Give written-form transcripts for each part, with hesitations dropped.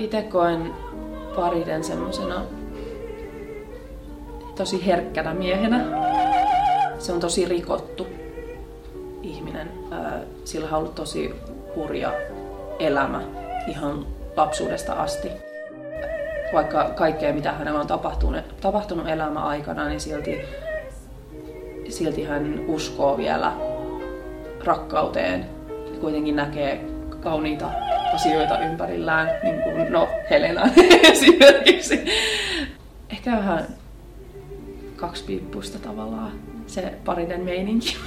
itse koen Pariden semmosena tosi herkkänä miehenä. Se on tosi rikottu ihminen. Sillä on ollut tosi hurja elämä ihan lapsuudesta asti. Vaikka kaikkea mitä hänellä on tapahtunut elämän aikana, niin silti hän uskoo vielä rakkauteen. Kuitenkin näkee kauniita asioita ympärillään, niin kuin Helena esimerkiksi. Ehkä vähän kaksipiippuista tavallaan se Pariden meininki.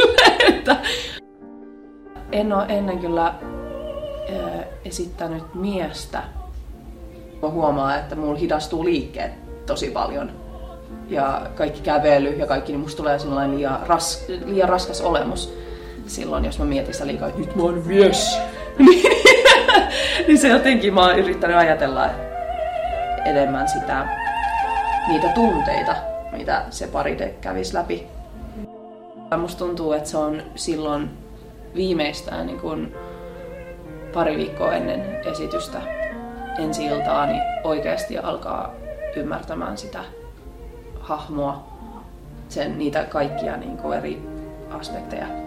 En ole ennen kyllä esittänyt miestä. Mä huomaan, että mulla hidastuu liikkeet tosi paljon. Ja kaikki kävely ja kaikki, niin musta tulee sellainen liian raskas olemus. Silloin, jos mä mietin sitä liikaa, että nyt mä oon mies. Niin se jotenkin mä oon yrittänyt ajatella enemmän niitä tunteita, mitä se Paride kävisi läpi. Musta tuntuu, että se on silloin viimeistään niin kun pari viikkoa ennen esitystä ensi-iltaa niin oikeasti alkaa ymmärtämään sitä hahmoa, niitä kaikkia niin eri aspekteja.